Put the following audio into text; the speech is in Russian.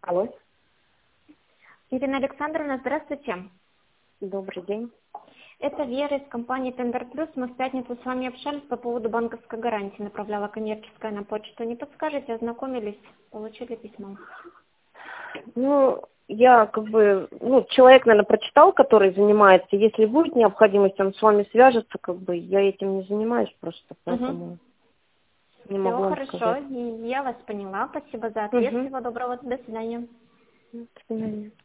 Алло, Ирина Александровна, здравствуйте. добрый день. Это Вера из компании Tender Plus. Мы в пятницу с вами общались по поводу банковской гарантии. Направляла коммерческая на почту. Не подскажете, ознакомились, получили письмо? Ну, я человек, наверное, прочитал, который занимается. Если будет необходимость, он с вами свяжется, я этим не занимаюсь просто, поэтому не Все могу вам хорошо, сказать. я вас поняла. Спасибо за ответ. Угу. Всего доброго. До свидания. До свидания.